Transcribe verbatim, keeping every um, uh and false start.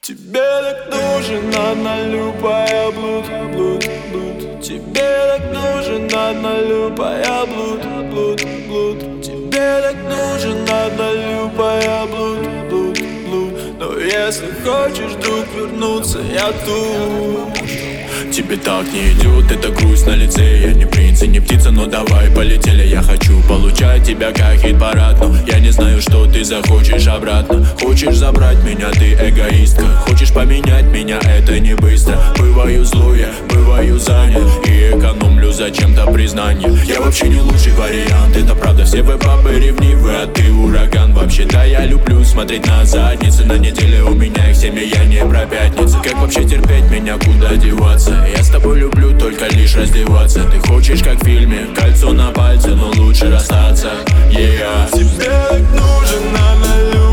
Тебе так нужен однолюбая блуд, блуд, блуд. Тебе так нужен однолюбая блуд, блуд, блуд. Тебе так нужен однолюбая блуд, блуд, блуд. Но если хочешь вдруг вернуться, я тут. Тебе так не идет эта грусть на лице. Я не принц и не птица, но давай полетели. Я хочу получать тебя как хит-парад, но я не знаю, что ты захочешь обратно. Хочешь забрать меня, ты эгоистка. Хочешь поменять меня, это не быстро. Бываю злой, я бываю занят и экономлю зачем-то признание. Я вообще не лучший вариант, это правда. Все вы бабы ревнивы, а ты ураган. Вообще-то я люблю смотреть на задницы. На неделе у меня их семь, я не про пятницы. Как вообще терпеть меня, куда деваться? Я с тобой люблю только лишь раздеваться. Ты хочешь как в фильме, кольцо на пальце, но лучше расстаться. Yeah. Тебе так нужен однолюб.